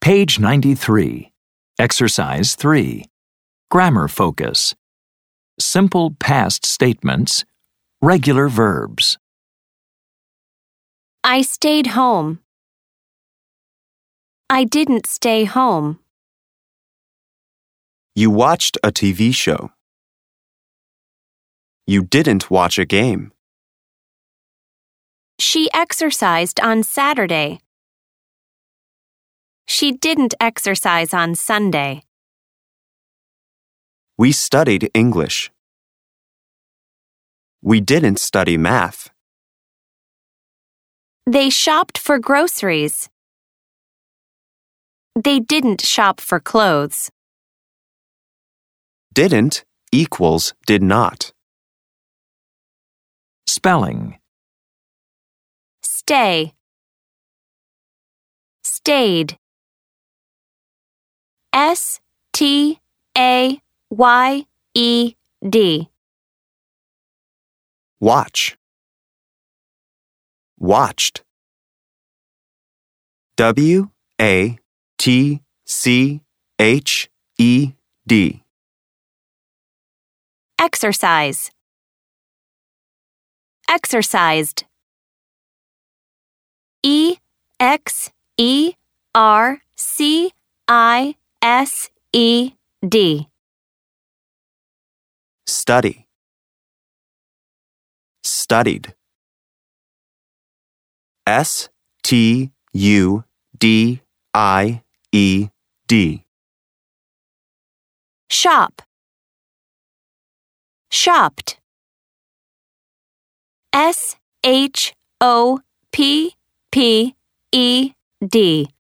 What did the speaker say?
Page 93. Exercise 3. Grammar focus. Simple past statements. Regular verbs. I stayed home. I didn't stay home. You watched a TV show. You didn't watch a game. She exercised on Saturday. She didn't exercise on Sunday. We studied English. We didn't study math. They shopped for groceries. They didn't shop for clothes. Didn't equals did not. Spelling. Stay. Stayed. S-T-A-Y-E-D. Watch. Watched. W-A-T-C-H-E-D. Exercise. Exercised. E-X-E-R-C-I-S-E-D. Study. Studied. S-T-U-D-I-E-D. Shop. Shopped. S-H-O-P-P-E-D.